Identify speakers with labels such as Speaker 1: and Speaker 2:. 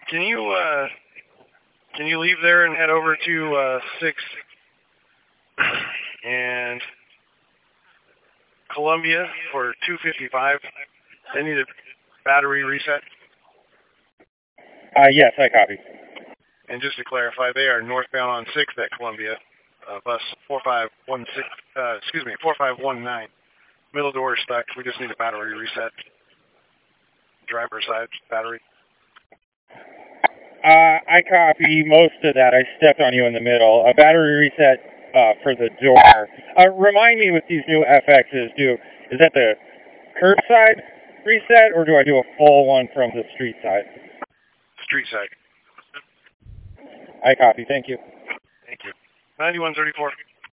Speaker 1: Can you leave there and head over to 6 and Columbia for 255? They need a battery reset.
Speaker 2: Yes, I copy.
Speaker 1: And just to clarify, they are northbound on 6th at Columbia. Bus 4519. Middle door is stuck. We just need a battery reset. Driver side battery.
Speaker 2: I copy most of that. I stepped on you in the middle. A battery reset for the door. Remind me with these new FXs, is that the curbside reset, or do I do a full one from the street side?
Speaker 1: Street side.
Speaker 2: I copy. Thank you.
Speaker 1: Thank you. 9134.